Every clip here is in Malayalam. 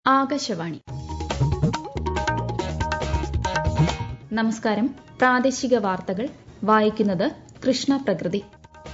ആകാശവാണി. നമസ്കാരം. പ്രാദേശിക വാർത്തകൾ വായിക്കുന്നത് കൃഷ്ണ പ്രകൃതി.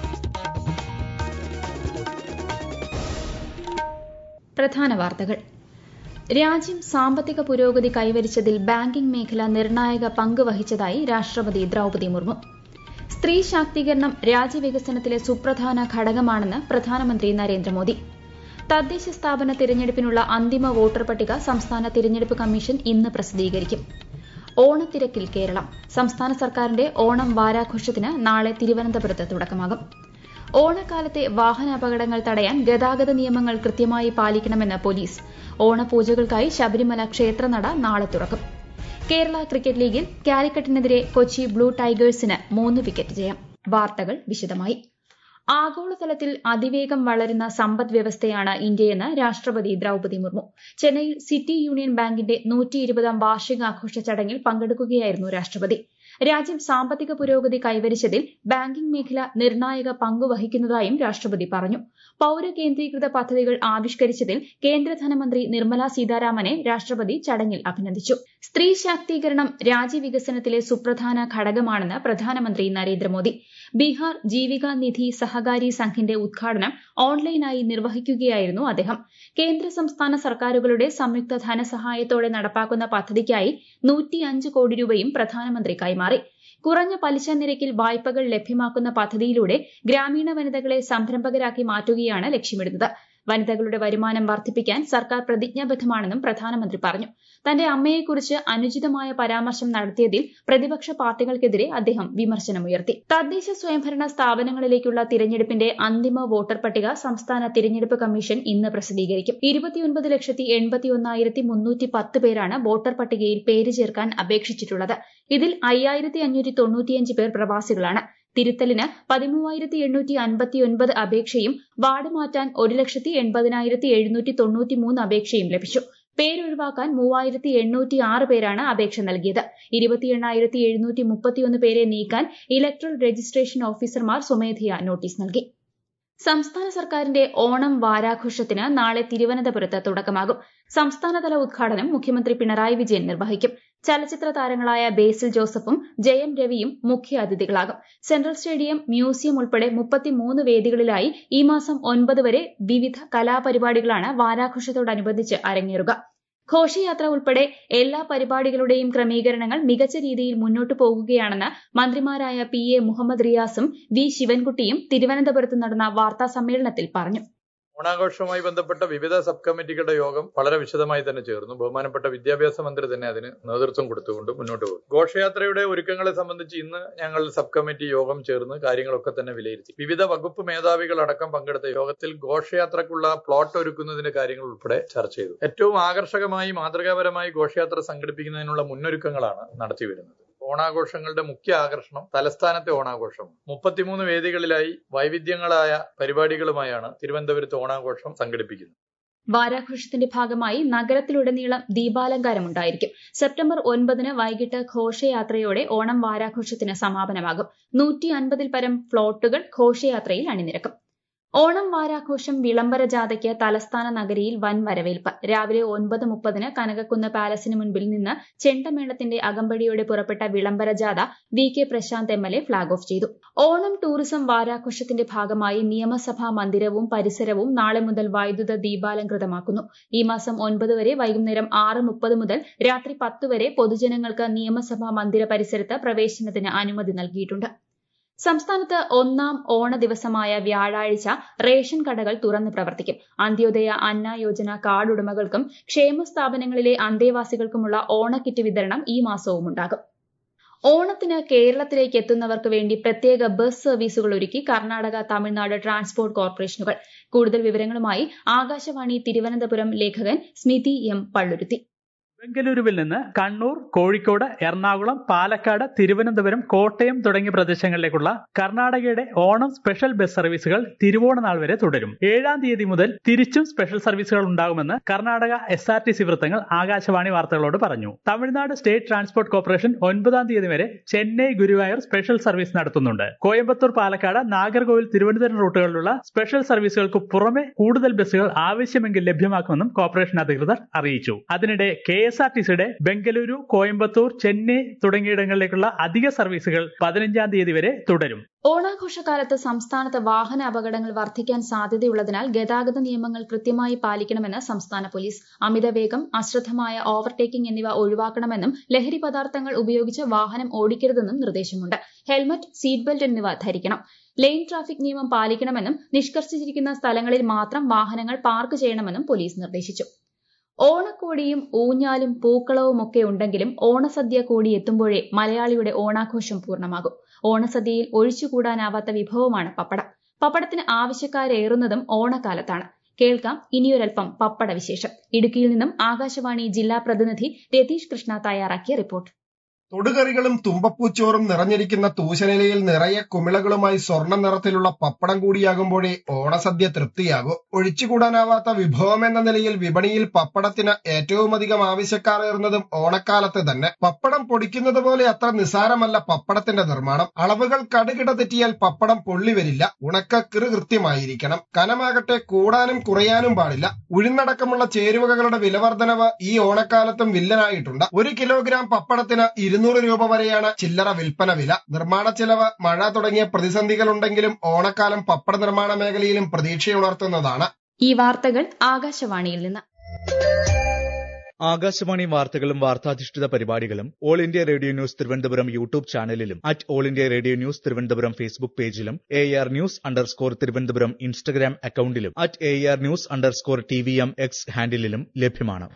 പ്രധാന വാർത്തകൾ. രാജ്യം സാമ്പത്തിക പുരോഗതി കൈവരിച്ചതിൽ ബാങ്കിംഗ് മേഖല നിർണായക പങ്ക് വഹിച്ചതായി രാഷ്ട്രപതി ദ്രൌപദി മുർമു. സ്ത്രീ ശാക്തീകരണം രാജ്യവികസനത്തിലെ സുപ്രധാന ഘടകമാണെന്ന് പ്രധാനമന്ത്രി നരേന്ദ്രമോദി. തദ്ദേശ സ്ഥാപന തിരഞ്ഞെടുപ്പിനുള്ള അന്തിമ വോട്ടർ പട്ടിക സംസ്ഥാന തിരഞ്ഞെടുപ്പ് കമ്മീഷൻ ഇന്ന് പ്രസിദ്ധീകരിക്കും. ഓണത്തിരക്കിൽ കേരളം. സംസ്ഥാന സർക്കാരിന്റെ ഓണം വാരാഘോഷത്തിന് നാളെ തിരുവനന്തപുരത്ത് തുടക്കമാകും. ഓണക്കാലത്തെ വാഹനാപകടങ്ങൾ തടയാൻ ഗതാഗത നിയമങ്ങൾ കൃത്യമായി പാലിക്കണമെന്ന് പോലീസ്. ഓണപൂജകൾക്കായി ശബരിമല ക്ഷേത്രനട നാളെ തുറക്കും. കേരള ക്രിക്കറ്റ് ലീഗിൽ കാലിക്കറ്റിനെതിരെ കൊച്ചി ബ്ലൂ ടൈഗേഴ്സിന് 3 വിക്കറ്റ് ജയം. വാർത്തകൾ വിശദമായി. ആഗോളതലത്തിൽ അതിവേഗം വളരുന്ന സമ്പദ് വ്യവസ്ഥയാണ് ഇന്ത്യയെന്ന് രാഷ്ട്രപതി ദ്രൌപദി മുർമു. ചെന്നൈയിൽ സിറ്റി യൂണിയൻ ബാങ്കിന്റെ 120ാം വാർഷികാഘോഷ ചടങ്ങിൽ പങ്കെടുക്കുകയായിരുന്നു രാഷ്ട്രപതി. രാജ്യം സാമ്പത്തിക പുരോഗതി കൈവരിച്ചതിൽ ബാങ്കിംഗ് മേഖല നിർണായക പങ്കുവഹിക്കുന്നതായും രാഷ്ട്രപതി പറഞ്ഞു. പൌരകേന്ദ്രീകൃത പദ്ധതികൾ ആവിഷ്കരിച്ചതിൽ കേന്ദ്ര ധനമന്ത്രി നിർമ്മല സീതാരാമനെ രാഷ്ട്രപതി ചടങ്ങിൽ അഭിനന്ദിച്ചു. സ്ത്രീ ശാക്തീകരണം രാജ്യവികസനത്തിലെ സുപ്രധാന ഘടകമാണെന്ന് പ്രധാനമന്ത്രി നരേന്ദ്രമോദി. ബീഹാർ ജീവിക നിധി സഹകാരി സംഘിന്റെ ഉദ്ഘാടനം ഓൺലൈനായി നിർവഹിക്കുകയായിരുന്നു അദ്ദേഹം. കേന്ദ്ര സംസ്ഥാന സർക്കാരുകളുടെ സംയുക്ത ധനസഹായത്തോടെ നടപ്പാക്കുന്ന പദ്ധതിക്കായി 105 കോടി രൂപയും പ്രധാനമന്ത്രി കൈമാറി. കുറഞ്ഞ പലിശ നിരക്കിൽ വായ്പകൾ ലഭ്യമാക്കുന്ന പദ്ധതിയിലൂടെ ഗ്രാമീണ വനിതകളെ സംരംഭകരാക്കി മാറ്റുകയാണ് ലക്ഷ്യമിടുന്നത്. വനിതകളുടെ വരുമാനം വർദ്ധിപ്പിക്കാൻ സർക്കാർ പ്രതിജ്ഞാബദ്ധമാണെന്നും പ്രധാനമന്ത്രി പറഞ്ഞു. തന്റെ അമ്മയെക്കുറിച്ച് അനുചിതമായ പരാമർശം നടത്തിയതിൽ പ്രതിപക്ഷ പാർട്ടികൾക്കെതിരെ അദ്ദേഹം വിമർശനമുയർത്തി. തദ്ദേശ സ്വയംഭരണ സ്ഥാപനങ്ങളിലേക്കുള്ള തിരഞ്ഞെടുപ്പിന്റെ അന്തിമ വോട്ടർ പട്ടിക സംസ്ഥാന തിരഞ്ഞെടുപ്പ് കമ്മീഷൻ ഇന്ന് പ്രസിദ്ധീകരിക്കും. 29,81,310 പേരാണ് വോട്ടർ പട്ടികയിൽ പേര് ചേർക്കാൻ അപേക്ഷിച്ചിട്ടുള്ളത്. ഇതിൽ 5,595 പേർ പ്രവാസികളാണ്. തിരുത്തലിന് 13,859 അപേക്ഷയും വാർഡ് മാറ്റാൻ 1,80,793 അപേക്ഷയും ലഭിച്ചു. പേരൊഴിവാക്കാൻ 3,806 പേരാണ് അപേക്ഷ നൽകിയത്. 28,731 പേരെ നീക്കാൻ ഇലക്ടറൽ രജിസ്ട്രേഷൻ ഓഫീസർമാർ സ്വമേധയാ നോട്ടീസ് നൽകി. സംസ്ഥാന സർക്കാരിന്റെ ഓണം വാരാഘോഷത്തിന് നാളെ തിരുവനന്തപുരത്ത് തുടക്കമാകും. സംസ്ഥാനതല ഉദ്ഘാടനം മുഖ്യമന്ത്രി പിണറായി വിജയൻ നിർവഹിക്കും. ചലച്ചിത്ര താരങ്ങളായ ബേസിൽ ജോസഫും ജയം രവിയും മുഖ്യാതിഥികളാകും. സെൻട്രൽ സ്റ്റേഡിയം, മ്യൂസിയം ഉൾപ്പെടെ 33 വേദികളിലായി ഈ മാസം 9 വരെ വിവിധ കലാപരിപാടികളാണ് വാരാഘോഷത്തോടനുബന്ധിച്ച് അരങ്ങേറുക. ഘോഷയാത്ര ഉൾപ്പെടെ എല്ലാ പരിപാടികളുടെയും ക്രമീകരണങ്ങൾ മികച്ച രീതിയിൽ മുന്നോട്ടു പോകുകയാണെന്ന് മന്ത്രിമാരായ PA മുഹമ്മദ് റിയാസും V ശിവൻകുട്ടിയും തിരുവനന്തപുരത്ത് നടന്ന വാർത്താസമ്മേളനത്തിൽ പറഞ്ഞു. ഓണാഘോഷവുമായി ബന്ധപ്പെട്ട വിവിധ സബ് കമ്മിറ്റികളുടെ യോഗം വളരെ വിശദമായി തന്നെ ചേർന്നു. ബഹുമാനപ്പെട്ട വിദ്യാഭ്യാസ മന്ത്രി തന്നെ അതിന് നേതൃത്വം കൊടുത്തുകൊണ്ട് മുന്നോട്ട് പോകും. ഘോഷയാത്രയുടെ ഒരുക്കങ്ങളെ സംബന്ധിച്ച് ഇന്ന് ഞങ്ങൾ സബ് കമ്മിറ്റി യോഗം ചേർന്ന് കാര്യങ്ങളൊക്കെ തന്നെ വിലയിരുത്തി. വിവിധ വകുപ്പ് മേധാവികൾ അടക്കം പങ്കെടുത്ത യോഗത്തിൽ ഘോഷയാത്രക്കുള്ള പ്ലോട്ട് ഒരുക്കുന്നതിന്റെ കാര്യങ്ങൾ ഉൾപ്പെടെ ചർച്ച ചെയ്തു. ഏറ്റവും ആകർഷകമായി മാതൃകാപരമായി ഘോഷയാത്ര സംഘടിപ്പിക്കുന്നതിനുള്ള മുന്നൊരുക്കങ്ങളാണ് നടത്തിവരുന്നത്. ഓണാഘോഷങ്ങളുടെ മുഖ്യ ആകർഷണം തലസ്ഥാനത്തെ ഓണാഘോഷം. 33 വേദികളിലായി വൈവിധ്യങ്ങളായ പരിപാടികളുമായാണ് തിരുവനന്തപുരത്ത് ഓണാഘോഷം സംഘടിപ്പിക്കുന്നത്. വാരാഘോഷത്തിന്റെ ഭാഗമായി നഗരത്തിലുടനീളം ദീപാലങ്കാരമുണ്ടായിരിക്കും. സെപ്റ്റംബർ 9 വൈകിട്ട് ഘോഷയാത്രയോടെ ഓണം വാരാഘോഷത്തിന് സമാപനമാകും. 150ൽ പരം ഫ്ളോട്ടുകൾ ഘോഷയാത്രയിൽ അണിനിരക്കും. ഓണം വാരാഘോഷം വിളംബര ജാഥയ്ക്ക് തലസ്ഥാന നഗരിയിൽ വൻ വരവേൽപ്പ്. രാവിലെ 9:30 കനകക്കുന്ന് പാലസിന് മുൻപിൽ നിന്ന് ചെണ്ടമേളത്തിന്റെ അകമ്പടിയോടെ പുറപ്പെട്ട വിളംബര ജാഥ VK Prashanth MLA flag off ചെയ്തു. ഓണം ടൂറിസം വാരാഘോഷത്തിന്റെ ഭാഗമായി നിയമസഭാ മന്ദിരവും പരിസരവും നാളെ മുതൽ വൈദ്യുത ദീപാലംകൃതമാക്കുന്നു. ഈ മാസം 9 വരെ വൈകുന്നേരം 6:30 മുതൽ രാത്രി 10 വരെ പൊതുജനങ്ങൾക്ക് നിയമസഭാ മന്ദിര പരിസരത്ത് പ്രവേശനത്തിന് അനുമതി നൽകിയിട്ടുണ്ട്. സംസ്ഥാനത്ത് ഒന്നാം ഓണ ദിവസമായ വ്യാഴാഴ്ച റേഷൻ കടകൾ തുറന്ന് പ്രവർത്തിക്കും. അന്ത്യോദയ അന്ന യോജന കാർഡ് ഉടമകൾക്കും ക്ഷേമ സ്ഥാപനങ്ങളിലെ അന്തേവാസികൾക്കുമുള്ള ഓണക്കിറ്റ് വിതരണം ഈ മാസവും ഉണ്ടാകും. ഓണത്തിന് കേരളത്തിലേക്ക് എത്തുന്നവർക്ക് വേണ്ടി പ്രത്യേക ബസ് സർവീസുകൾ ഒരുക്കി കർണാടക, തമിഴ്നാട് ട്രാൻസ്പോർട്ട് കോർപ്പറേഷനുകൾ. കൂടുതൽ വിവരങ്ങളുമായി ആകാശവാണി തിരുവനന്തപുരം ലേഖകൻ സ്മിതി M. പള്ളുരുത്തി. ബംഗളൂരുവിൽ നിന്ന് കണ്ണൂർ, കോഴിക്കോട്, എറണാകുളം, പാലക്കാട്, തിരുവനന്തപുരം, കോട്ടയം തുടങ്ങിയ പ്രദേശങ്ങളിലേക്കുള്ള കർണാടകയുടെ ഓണം സ്പെഷ്യൽ ബസ് സർവീസുകൾ തിരുവോണനാൾ വരെ തുടരും. 7-ാം തീയതി മുതൽ തിരിച്ചും സ്പെഷ്യൽ സർവീസുകൾ ഉണ്ടാകുമെന്ന് കർണാടക SRTC വൃത്തങ്ങൾ ആകാശവാണി വാർത്തകളോട് പറഞ്ഞു. തമിഴ്നാട് സ്റ്റേറ്റ് ട്രാൻസ്പോർട്ട് കോർപ്പറേഷൻ 9-ാം തീയതി വരെ ചെന്നൈ, ഗുരുവായൂർ സ്പെഷ്യൽ സർവീസ് നടത്തുന്നുണ്ട്. കോയമ്പത്തൂർ, പാലക്കാട്, നാഗർകോവിൽ, തിരുവനന്തപുരം റൂട്ടുകളിലുള്ള സ്പെഷ്യൽ സർവീസുകൾക്ക് പുറമെ കൂടുതൽ ബസ്സുകൾ ആവശ്യമെങ്കിൽ ലഭ്യമാക്കുമെന്നും കോർപ്പറേഷൻ അധികൃതർ അറിയിച്ചു. അതിനിടെ KSRTCയുടെ ബംഗളൂരു, കോയമ്പത്തൂർ, ചെന്നൈ തുടങ്ങിയിടങ്ങളിലേക്കുള്ള അധിക സർവീസുകൾ 15-ാം തീയതി വരെ തുടരും. ഓണാഘോഷകാലത്ത് സംസ്ഥാനത്ത് വാഹന അപകടങ്ങൾ വർദ്ധിക്കാൻ സാധ്യതയുള്ളതിനാൽ ഗതാഗത നിയമങ്ങൾ കൃത്യമായി പാലിക്കണമെന്ന് സംസ്ഥാന പോലീസ്. അമിതവേഗം, അശ്രദ്ധമായ ഓവർടേക്കിംഗ് എന്നിവ ഒഴിവാക്കണമെന്നും ലഹരി പദാർത്ഥങ്ങൾ ഉപയോഗിച്ച് വാഹനം ഓടിക്കരുതെന്നും നിർദ്ദേശമുണ്ട്. ഹെൽമറ്റ്, സീറ്റ് ബെൽറ്റ് എന്നിവ ധരിക്കണം. ലെയിൻ ട്രാഫിക് നിയമം പാലിക്കണമെന്നും നിഷ്കർഷിച്ചിരിക്കുന്ന സ്ഥലങ്ങളിൽ മാത്രം വാഹനങ്ങൾ പാർക്ക് ചെയ്യണമെന്നും പോലീസ് നിർദ്ദേശിച്ചു. ഓണക്കോടിയും ഊഞ്ഞാലും പൂക്കളവുമൊക്കെ ഉണ്ടെങ്കിലും ഓണസദ്യ കൂടി എത്തുമ്പോഴേ മലയാളിയുടെ ഓണാഘോഷം പൂർണ്ണമാകും. ഓണസദ്യയിൽ ഒഴിച്ചുകൂടാനാവാത്ത വിഭവമാണ് പപ്പടം. പപ്പടത്തിന് ആവശ്യക്കാരേറുന്നതും ഓണക്കാലത്താണ്. കേൾക്കാം ഇനിയൊരൽപ്പം പപ്പട വിശേഷം. ഇടുക്കിയിൽ നിന്നും ആകാശവാണി ജില്ലാ പ്രതിനിധി രതീഷ് കൃഷ്ണ തയ്യാറാക്കിയ റിപ്പോർട്ട്. തൊടുകറികളും തുമ്പപ്പൂച്ചോറും നിറഞ്ഞിരിക്കുന്ന തൂശനിലയിൽ നിറയെ കുമിളകളുമായി സ്വർണ്ണ നിറത്തിലുള്ള പപ്പടം കൂടിയാകുമ്പോഴേ ഓണസദ്യ തൃപ്തിയാകും. ഒഴിച്ചുകൂടാനാവാത്ത വിഭവമെന്ന നിലയിൽ വിപണിയിൽ പപ്പടത്തിന് ഏറ്റവുമധികം ആവശ്യക്കാരേറുന്നതും ഓണക്കാലത്ത് തന്നെ. പപ്പടം പൊടിക്കുന്നത് പോലെ അത്ര നിസാരമല്ല പപ്പടത്തിന്റെ നിർമ്മാണം. അളവുകൾ കടുകിട തെറ്റിയാൽ പപ്പടം പൊള്ളി വരില്ല. ഉണക്ക കൃത്യമായിരിക്കണം. കനമാകട്ടെ കൂടാനും കുറയാനും പാടില്ല. ഉഴുന്നടക്കമുള്ള ചേരുവകളുടെ വിലവർദ്ധനവ് ഈ ഓണക്കാലത്തും വില്ലനായിട്ടുണ്ട്. 1 കിലോഗ്രാം പപ്പടത്തിന് 200 രൂപ വരെയാണ് ചില്ലറ വിൽപ്പന വില. നിർമ്മാണ ചെലവ്, മഴ തുടങ്ങിയ പ്രതിസന്ധികളുണ്ടെങ്കിലും ഓണക്കാലം പപ്പട നിർമ്മാണ മേഖലയിലും പ്രതീക്ഷയുണർത്തുന്നതാണ്. ഈ വാർത്തകൾ ആകാശവാണിയിൽ നിന്ന്. ആകാശവാണി വാർത്തകളും വാർത്താധിഷ്ഠിത പരിപാടികളും All India Radio News Thiruvananthapuram YouTube ചാനലിലും All India Radio News Thiruvananthapuram Facebook പേജിലും AR News_ തിരുവനന്തപുരം ഇൻസ്റ്റഗ്രാം അക്കൌണ്ടിലും AR News_TVM X ഹാൻഡിലും ലഭ്യമാണ്.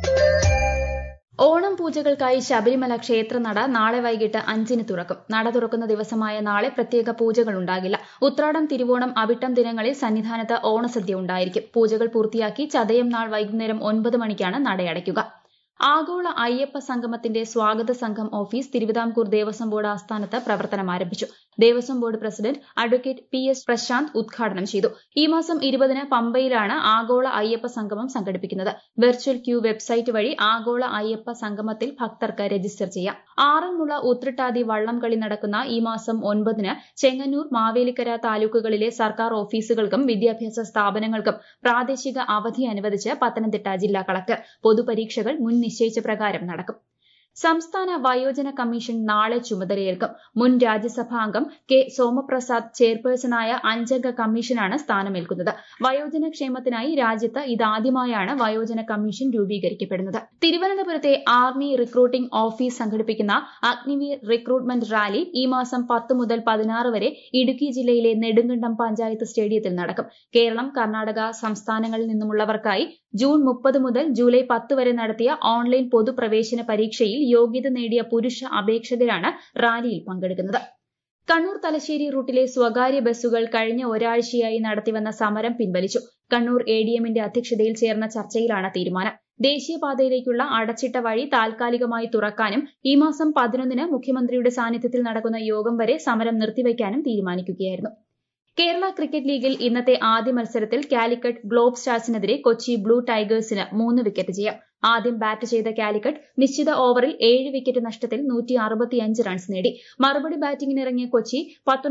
ഓണം പൂജകൾക്കായി ശബരിമല ക്ഷേത്രനട നാളെ വൈകിട്ട് 5-ന് തുറക്കും. നട തുറക്കുന്ന ദിവസമായ നാളെ പ്രത്യേക പൂജകൾ ഉണ്ടാകില്ല. ഉത്രാടം, തിരുവോണം, അവിട്ടം ദിനങ്ങളിൽ സന്നിധാനത്ത് ഓണസദ്യ ഉണ്ടായിരിക്കും. പൂജകൾ പൂർത്തിയാക്കി ചതയം നാൾ വൈകുന്നേരം 9 മണിക്കാണ് നടയടയ്ക്കുക. ആഗോള അയ്യപ്പ സംഗമത്തിന്റെ സ്വാഗത സംഘം ഓഫീസ് തിരുവിതാംകൂർ ദേവസ്വം ബോർഡ് ആസ്ഥാനത്ത് പ്രവർത്തനം ആരംഭിച്ചു. Devaswom board president advocate PS Prashanth ഉദ്ഘാടനം ചെയ്തു. ഈ മാസം 20-ന് പമ്പയിലാണ് ആഗോള അയ്യപ്പ സംഗമം സംഘടിപ്പിക്കുന്നത്. വെർച്വൽ ക്യൂ വെബ്സൈറ്റ് വഴി ആഗോള അയ്യപ്പ സംഗമത്തിൽ ഭക്തർക്ക് രജിസ്റ്റർ ചെയ്യാം. ആറന്മുള ഉത്രട്ടാതി വള്ളംകളി നടക്കുന്ന ഈ മാസം 9-ന് ചെങ്ങന്നൂർ, മാവേലിക്കര താലൂക്കുകളിലെ സർക്കാർ ഓഫീസുകൾക്കും വിദ്യാഭ്യാസ സ്ഥാപനങ്ങൾക്കും പ്രാദേശിക അവധി അനുവദിച്ച് പത്തനംതിട്ട ജില്ലാ കളക്ടർ. പൊതുപരീക്ഷകൾ മുൻ നിശ്ചയിച്ച പ്രകാരം നടക്കും. സംസ്ഥാന വയോജന കമ്മീഷൻ നാളെ ചുമതലയേൽക്കും. മുൻ രാജ്യസഭാ അംഗം K സോമപ്രസാദ് ചെയർപേഴ്സണായ 5-അംഗ കമ്മീഷനാണ് സ്ഥാനമേൽക്കുന്നത്. വയോജന ക്ഷേമത്തിനായി രാജ്യത്ത് ഇതാദ്യമായാണ് വയോജന കമ്മീഷൻ രൂപീകരിക്കപ്പെടുന്നത്. തിരുവനന്തപുരത്തെ ആർമി റിക്രൂട്ടിംഗ് ഓഫീസ് സംഘടിപ്പിക്കുന്ന അഗ്നിവീർ റിക്രൂട്ട്മെന്റ് റാലി ഈ മാസം 10 മുതൽ 16 വരെ ഇടുക്കി ജില്ലയിലെ നെടുങ്കണ്ടം പഞ്ചായത്ത് സ്റ്റേഡിയത്തിൽ നടക്കും. കേരളം, കർണാടക സംസ്ഥാനങ്ങളിൽ നിന്നുമുള്ളവർക്കായി ജൂൺ 30 മുതൽ ജൂലൈ 10 വരെ നടത്തിയ ഓൺലൈൻ പൊതുപ്രവേശന പരീക്ഷയിൽ യോഗ്യത നേടിയ പുരുഷ അപേക്ഷകരാണ് റാലിയിൽ പങ്കെടുക്കുന്നത്. കണ്ണൂർ തലശ്ശേരി റൂട്ടിലെ സ്വകാര്യ ബസ്സുകൾ കഴിഞ്ഞ ഒരാഴ്ചയായി നടത്തിവന്ന സമരം പിൻവലിച്ചു. കണ്ണൂർ ADMന്റെ അധ്യക്ഷതയിൽ ചേർന്ന ചർച്ചയിലാണ് തീരുമാനം. ദേശീയപാതയിലേക്കുള്ള അടച്ചിട്ട വഴി താൽക്കാലികമായി തുറക്കാനും ഈ മാസം 11-ന് മുഖ്യമന്ത്രിയുടെ സാന്നിധ്യത്തിൽ നടക്കുന്ന യോഗം വരെ സമരം നിർത്തിവയ്ക്കാനും തീരുമാനിക്കുകയായിരുന്നു. കേരള ക്രിക്കറ്റ് ലീഗിൽ ഇന്നത്തെ ആദ്യ മത്സരത്തിൽ കാലിക്കറ്റ് ഗ്ലോബ് സ്റ്റാർസിനെതിരെ കൊച്ചി ബ്ലൂ ടൈഗേഴ്സിന് 3 വിക്കറ്റ് ജയം. ആദ്യം ബാറ്റ് ചെയ്ത കാലിക്കറ്റ് നിശ്ചിത ഓവറിൽ 7 വിക്കറ്റ് നഷ്ടത്തിൽ 165 റൺസ് നേടി. മറുപടി ബാറ്റിംഗിനിറങ്ങിയ കൊച്ചി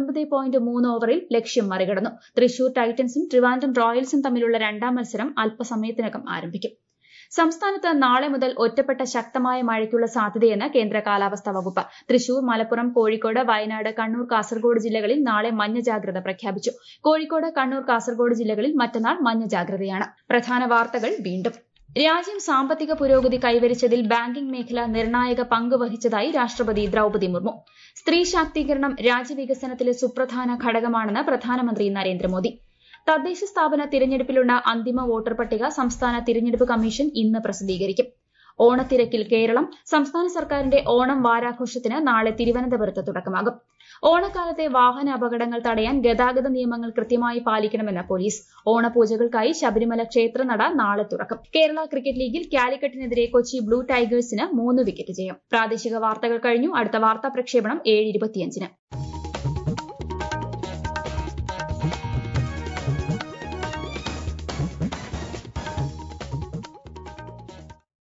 19.3 ഓവറിൽ ലക്ഷ്യം മറികടന്നു. തൃശൂർ ടൈറ്റൻസും ട്രിവാൻഡ്രം റോയൽസും തമ്മിലുള്ള 2-ാം മത്സരം അല്പസമയത്തിനകം ആരംഭിക്കും. സംസ്ഥാനത്ത് നാളെ മുതൽ ഒറ്റപ്പെട്ട ശക്തമായ മഴയ്ക്കുള്ള സാധ്യതയെന്ന് കേന്ദ്ര കാലാവസ്ഥാ വകുപ്പ്. തൃശൂർ, മലപ്പുറം, കോഴിക്കോട്, വയനാട്, കണ്ണൂർ, കാസർഗോഡ് ജില്ലകളിൽ നാളെ മഞ്ഞ ജാഗ്രത പ്രഖ്യാപിച്ചു. കോഴിക്കോട്, കണ്ണൂർ, കാസർഗോഡ് ജില്ലകളിൽ മറ്റന്നാൾ മഞ്ഞ ജാഗ്രതയാണ്. പ്രധാന വാർത്തകൾ വീണ്ടും. രാജ്യം സാമ്പത്തിക പുരോഗതി കൈവരിച്ചതിൽ ബാങ്കിംഗ് മേഖല നിർണായക പങ്ക് വഹിച്ചതായി രാഷ്ട്രപതി ദ്രൌപദി മുർമു. സ്ത്രീ ശാക്തീകരണം രാജ്യവികസനത്തിലെ സുപ്രധാന ഘടകമാണെന്ന് പ്രധാനമന്ത്രി നരേന്ദ്രമോദി. തദ്ദേശ സ്ഥാപന തിരഞ്ഞെടുപ്പിലുള്ള അന്തിമ വോട്ടർ പട്ടിക സംസ്ഥാന തിരഞ്ഞെടുപ്പ് കമ്മീഷൻ ഇന്ന് പ്രസിദ്ധീകരിക്കും. ഓണത്തിരക്കിൽ കേരളം. സംസ്ഥാന സർക്കാരിന്റെ ഓണം വാരാഘോഷത്തിന് നാളെ തിരുവനന്തപുരത്ത് തുടക്കമാകും. ഓണക്കാലത്തെ വാഹന അപകടങ്ങൾ തടയാൻ ഗതാഗത നിയമങ്ങൾ കൃത്യമായി പാലിക്കണമെന്ന് പോലീസ്. ഓണപൂജകൾക്കായി ശബരിമല ക്ഷേത്രനട നാളെ തുറക്കും. കേരള ക്രിക്കറ്റ് ലീഗിൽ കാലിക്കറ്റിനെതിരെ കൊച്ചി ബ്ലൂ ടൈഗേഴ്സിന് 3 വിക്കറ്റ് ജയം. പ്രാദേശിക വാർത്തകൾ കഴിഞ്ഞു. അടുത്ത വാർത്താ പ്രക്ഷേപണം 7:25.